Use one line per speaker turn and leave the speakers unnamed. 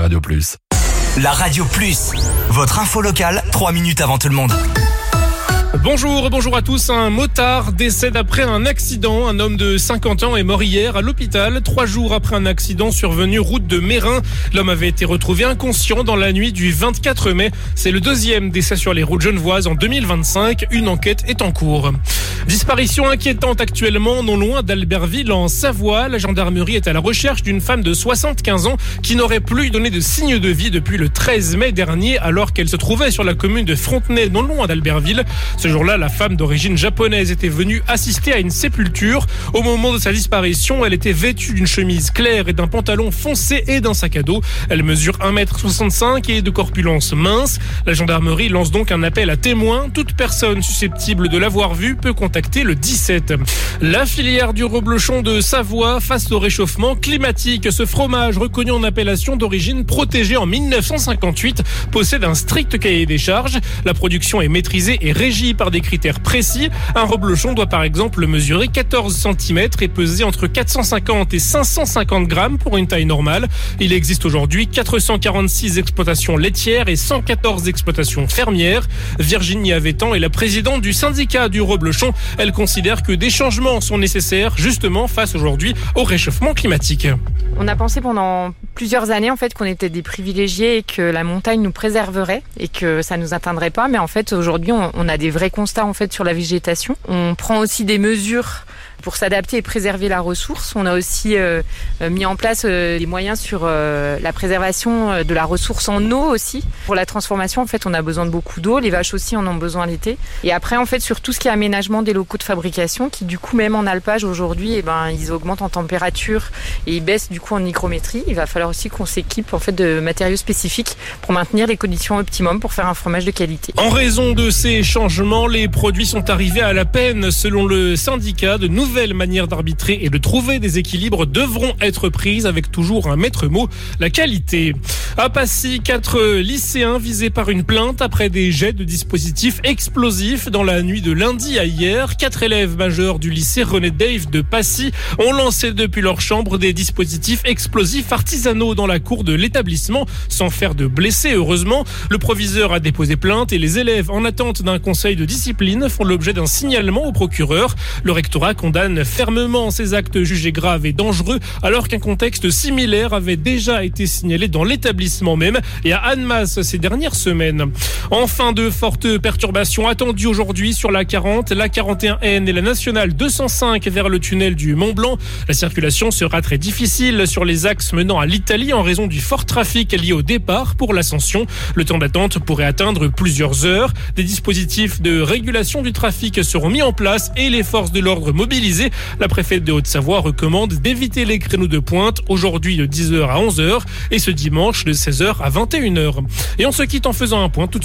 Radio Plus.
La Radio Plus, votre info locale, 3 minutes avant tout le monde.
Bonjour à tous. Un motard décède après un accident. Un homme de 50 ans est mort hier à l'hôpital, 3 jours après un accident survenu route de Mérin. L'homme avait été retrouvé inconscient dans la nuit du 24 mai. C'est le deuxième décès sur les routes genevoises en 2025. Une enquête est en cours. Disparition inquiétante actuellement non loin d'Albertville en Savoie. La gendarmerie est à la recherche d'une femme de 75 ans qui n'aurait plus donné de signe de vie depuis le 13 mai dernier alors qu'elle se trouvait sur la commune de Frontenay non loin d'Albertville. Ce jour-là, la femme d'origine japonaise était venue assister à une sépulture. Au moment de sa disparition, elle était vêtue d'une chemise claire et d'un pantalon foncé et d'un sac à dos. Elle mesure 1m65 et est de corpulence mince. La gendarmerie lance donc un appel à témoins. Toute personne susceptible de l'avoir vue peut contacter le 17. La filière du reblochon de Savoie face au réchauffement climatique. Ce fromage, reconnu en appellation d'origine protégée en 1958, possède un strict cahier des charges. La production est maîtrisée et régie par des critères précis. Un reblochon doit par exemple mesurer 14 cm et peser entre 450 et 550 grammes pour une taille normale. Il existe aujourd'hui 446 exploitations laitières et 114 exploitations fermières. Virginie Avétan est la présidente du syndicat du reblochon. Elle considère que des changements sont nécessaires justement face aujourd'hui au réchauffement climatique.
On a pensé pendant plusieurs années en fait qu'on était des privilégiés et que la montagne nous préserverait et que ça nous atteindrait pas. Mais en fait aujourd'hui on a des vrais constats en fait sur la végétation. On prend aussi des mesures pour s'adapter et préserver la ressource. On a aussi mis en place des moyens sur la préservation de la ressource en eau aussi. Pour la transformation, en fait, on a besoin de beaucoup d'eau. Les vaches aussi en ont besoin l'été. Et après, en fait, sur tout ce qui est aménagement des locaux de fabrication, qui du coup, même en alpage aujourd'hui, ils augmentent en température et ils baissent du coup en hygrométrie. Il va falloir aussi qu'on s'équipe en fait de matériaux spécifiques pour maintenir les conditions optimum pour faire un fromage de qualité.
En raison de ces changements, les produits sont arrivés à la peine. Selon le syndicat, de nouvelles manières d'arbitrer et de trouver des équilibres devront être prises avec toujours un maître mot, la qualité. À Passy, 4 lycéens visés par une plainte après des jets de dispositifs explosifs dans la nuit de lundi à hier. 4 élèves majeurs du lycée René Dave de Passy ont lancé depuis leur chambre des dispositifs explosifs artisanaux dans la cour de l'établissement sans faire de blessés, heureusement. Le proviseur a déposé plainte et les élèves en attente d'un conseil de discipline font l'objet d'un signalement au procureur. Le rectorat condamne fermement ces actes jugés graves et dangereux alors qu'un contexte similaire avait déjà été signalé dans l'établissement même et à Annemasse ces dernières semaines. Enfin, de fortes perturbations attendues aujourd'hui sur la 40, la 41N et la nationale 205 vers le tunnel du Mont-Blanc. La circulation sera très difficile sur les axes menant à l'Italie en raison du fort trafic lié au départ pour l'ascension. Le temps d'attente pourrait atteindre plusieurs heures. Des dispositifs de régulation du trafic seront mis en place et les forces de l'ordre mobilisées. La préfète de Haute-Savoie recommande d'éviter les créneaux de pointe aujourd'hui de 10h à 11h et ce dimanche de 16h à 21h. Et on se quitte en faisant un point tout de suite.